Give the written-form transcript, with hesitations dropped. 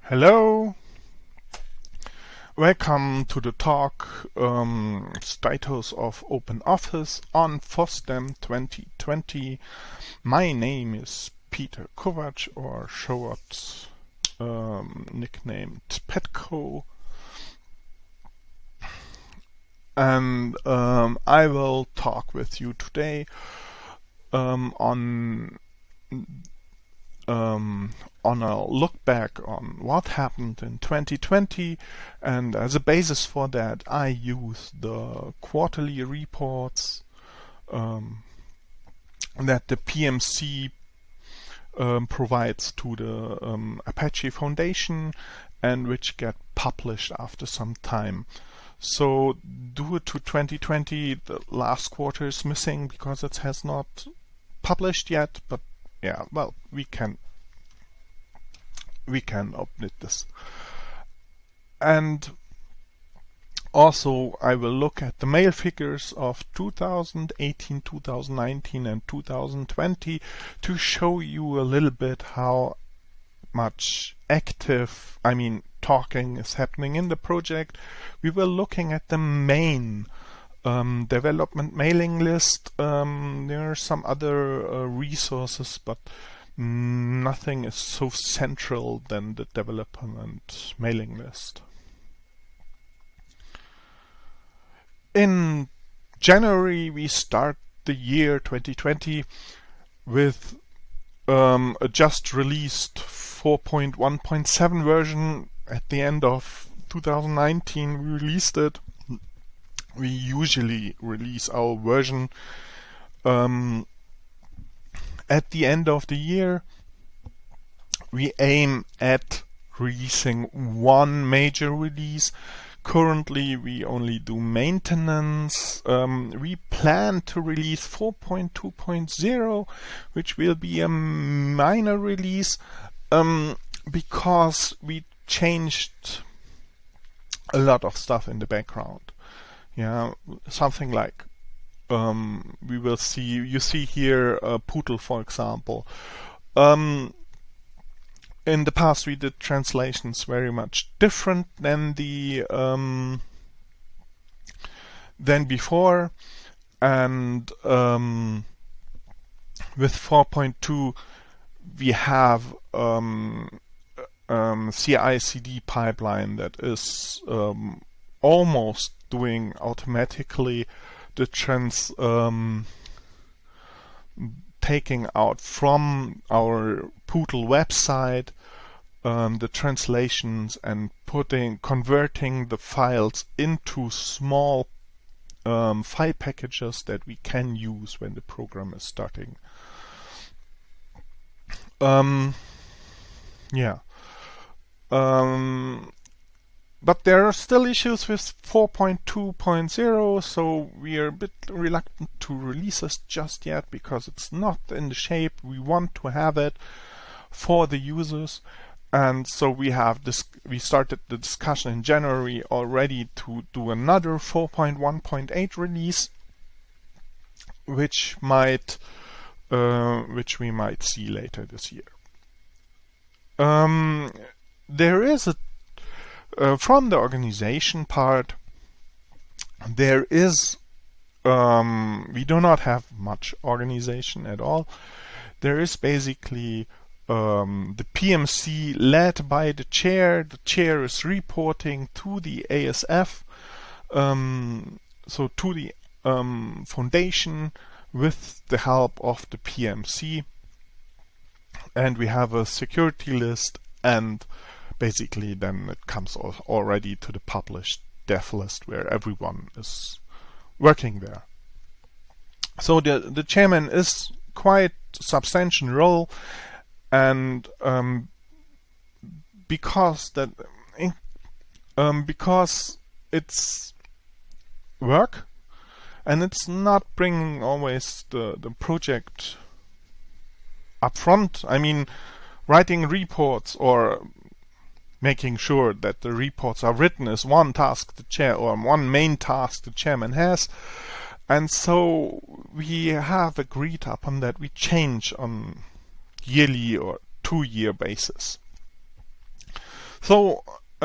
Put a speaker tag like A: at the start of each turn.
A: Hello, welcome to the talk Status of OpenOffice on FOSDEM 2020. My name is Peter Kovac, or short nicknamed Petco, and I will talk with you today on a look back on what happened in 2020, and as a basis for that I use the quarterly reports that the PMC provides to the Apache Foundation and which get published after some time. So due to 2020, the last quarter is missing because it has not published yet, but yeah, well, we can omit this. And also I will look at the mail figures of 2018, 2019 and 2020 to show you a little bit how much talking is happening in the project. We were looking at the main development mailing list. There are some other resources, but nothing is so central than the development mailing list. In January we start the year 2020 with a just released 4.1.7 version. At the end of 2019 we released it. We usually release our version at the end of the year. We aim at releasing one major release. Currently we only do maintenance. We plan to release 4.2.0, which will be a minor release because we changed a lot of stuff in the background. Yeah, something like we will see. You see here Pootle, for example. In the past, we did translations very much different than than before, and with 4.2, we have CI/CD pipeline that is almost doing automatically the taking out from our Pootle website the translations and converting the files into small file packages that we can use when the program is starting. But there are still issues with 4.2.0, so we are a bit reluctant to release this just yet because it's not in the shape we want to have it for the users. And so we started the discussion in January already to do another 4.1.8 release, which we might see later this year. There is from the organization part, there is we do not have much organization at all. There is basically the PMC led by the chair. The chair is reporting to the ASF, so to the foundation, with the help of the PMC, and we have a security list, and basically then it comes already to the published dev list where everyone is working there. So the chairman is quite a substantial role, and because it's work and it's not bringing always the project up front. I mean, writing reports or making sure that the reports are written is one task one main task the chairman has, and so we have agreed upon that we change on yearly or 2-year basis. So